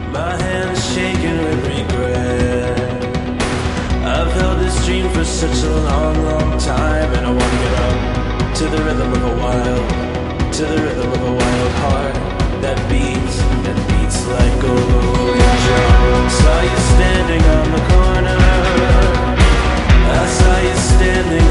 My hands shaking with regret. I've held this dream for such a long, long time, and I wanna get up to the rhythm of a wild heart that beats like a rolling drum. Saw you standing on the corner. I saw you standing